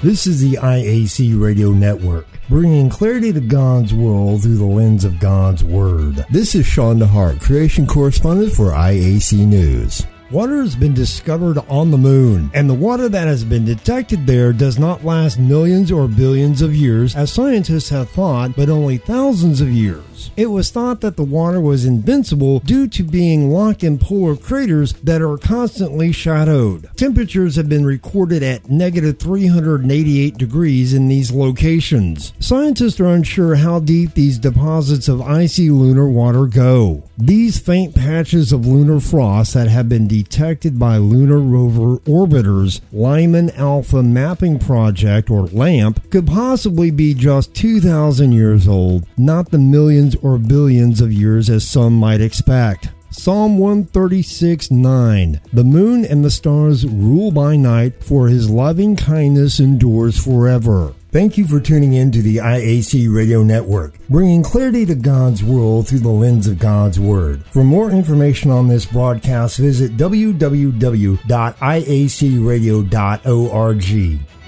This is the IAC Radio Network, bringing clarity to God's world through the lens of God's Word. This is Sean DeHart, creation correspondent for IAC News. Water has been discovered on the moon, and the water that has been detected there does not last millions or billions of years, as scientists have thought, but only thousands of years. It was thought that the water was invincible due to being locked in polar craters that are constantly shadowed. Temperatures have been recorded at negative 388 degrees in these locations. Scientists are unsure how deep these deposits of icy lunar water go. These faint patches of lunar frost that have been detected by Lunar Rover Orbiter's Lyman Alpha Mapping Project, or LAMP, could possibly be just 2,000 years old, not the millions or billions of years as some might expect. Psalm 136:9. The moon and the stars rule by night, for his loving kindness endures forever. Thank you for tuning in to the IAC Radio Network, bringing clarity to God's world through the lens of God's Word. For more information on this broadcast, visit www.iacradio.org.